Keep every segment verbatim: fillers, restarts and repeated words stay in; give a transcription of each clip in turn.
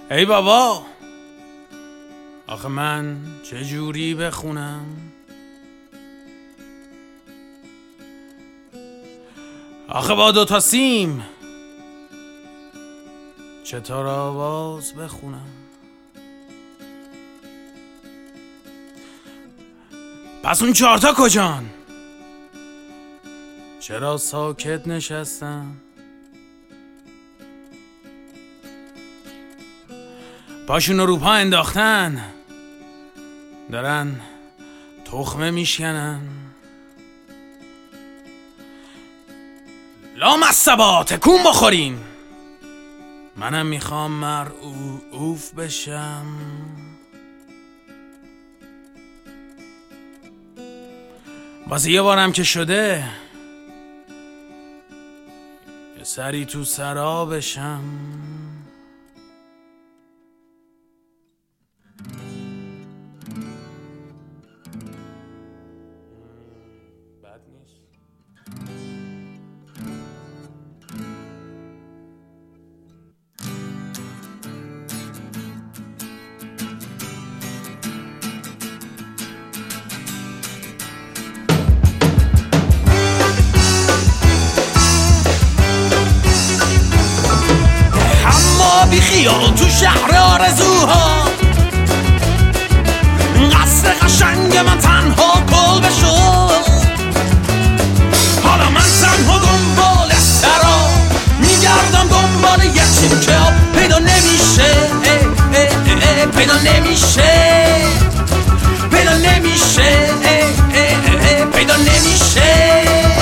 ای بابا، آخه من چجوری بخونم؟ آخه با دوتا سیم چطور آواز بخونم؟ پس اون چهارتا کجان؟ چرا ساکت نشستم؟ پاشون رو پا انداختن، دارن تخمه میشکنن. لامصبا تکون بخورین، منم میخوام مرعوف بشم. واسه یه بارم که شده یه سری تو سرا بشم. بد نیست. بی خیال تو شهر آرزوها، قصر قشنگ من تنها کل بشد. حالا من تنها دنبال سرا میگردم، دنبال یه چیمکه ها پیدا نمیشه، پیدا نمیشه، پیدا نمیشه، پیدا نمیشه.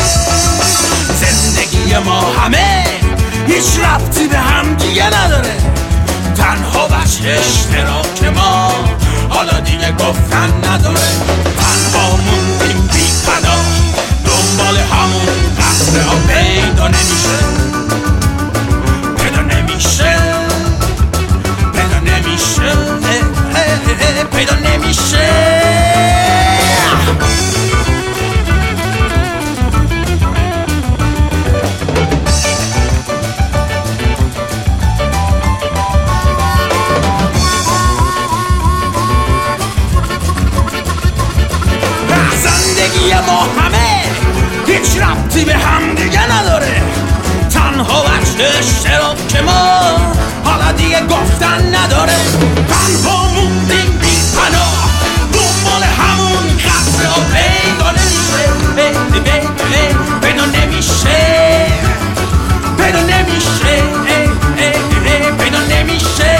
زندگی ما همه هیچ ربطی به هم دیگه نداره، تنها وجه اشتراک ما حالا دیگه گفتن نداره. تنها موندیم بی پناه، دنبال همون قصر ها پیدا نمیشه، پیدا نمیشه، پیدا نمیشه، پیدا نمیشه. ما همه هیچ ربطی به هم دیگه نداره، تنها وجه اشتراک ما حالا دیگه گفتن نداره. تنها موندیم بی پناه، دنبال همون قصر ها پیدا نمیشه، پیدا نمیشه، پیدا نمیشه، پیدا نمیشه.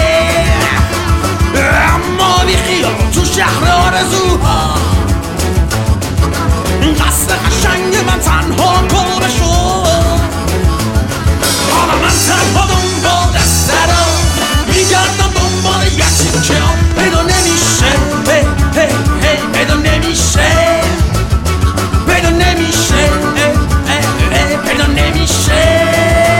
اما بی خیال تو شهر آرزوها، قصد قشنگ من تنها کل بشد. حالا من تنها دنبال سرا میگردم، دنبال یه چیمکه ها پیدا نمیشه، پیدا نمیشه، پیدا نمیشه، پیدا نمیشه.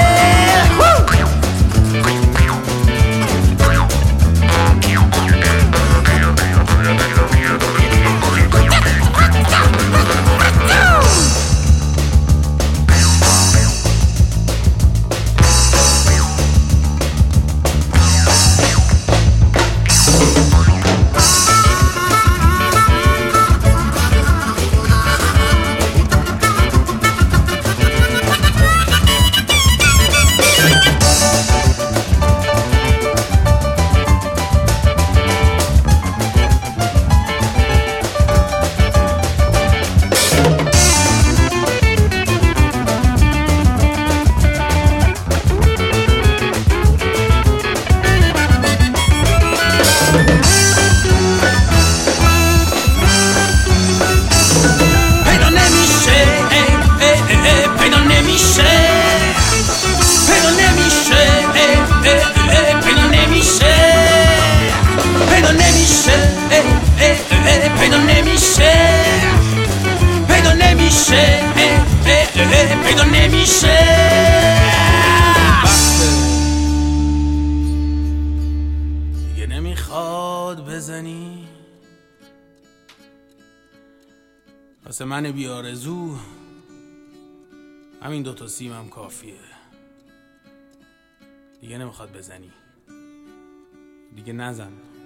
پیدا نمیشه. دیگه نمیخواد بزنی واسه من بی آرزو، همین دوتا سیمم کافیه. دیگه نمیخواد بزنی، دیگه نزن.